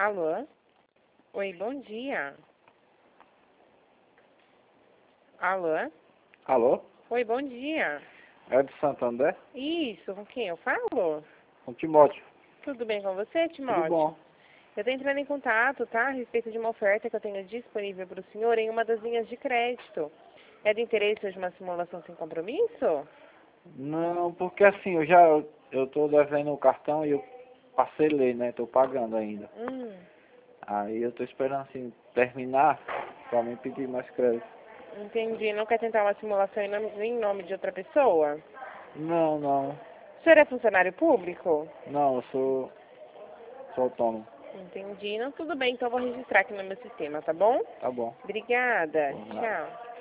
Alô? Oi, bom dia. Alô? Alô? Oi, bom dia. É de Santander? Isso, com quem eu falo? Com Timóteo. Tudo bem com você, Tudo bom? Timóteo? Eu estou entrando em contato, tá? A respeito de uma oferta que eu tenho disponível para o senhor em uma das linhas de crédito. É de interesse de uma simulação sem compromisso? Não, porque assim, eu tô devendo o cartão e eu parcelei, né? Tô pagando ainda. Hum, Aí eu tô esperando assim terminar pra mim pedir mais crédito. entendi. Não quer tentar uma simulação em nome de outra pessoa? Não, não. O senhor é funcionário público? Não, eu sou autônomo. Entendi. Não, tudo bem, então eu vou registrar aqui no meu sistema, tá bom? Tá bom. Obrigada. Por nada. Tchau.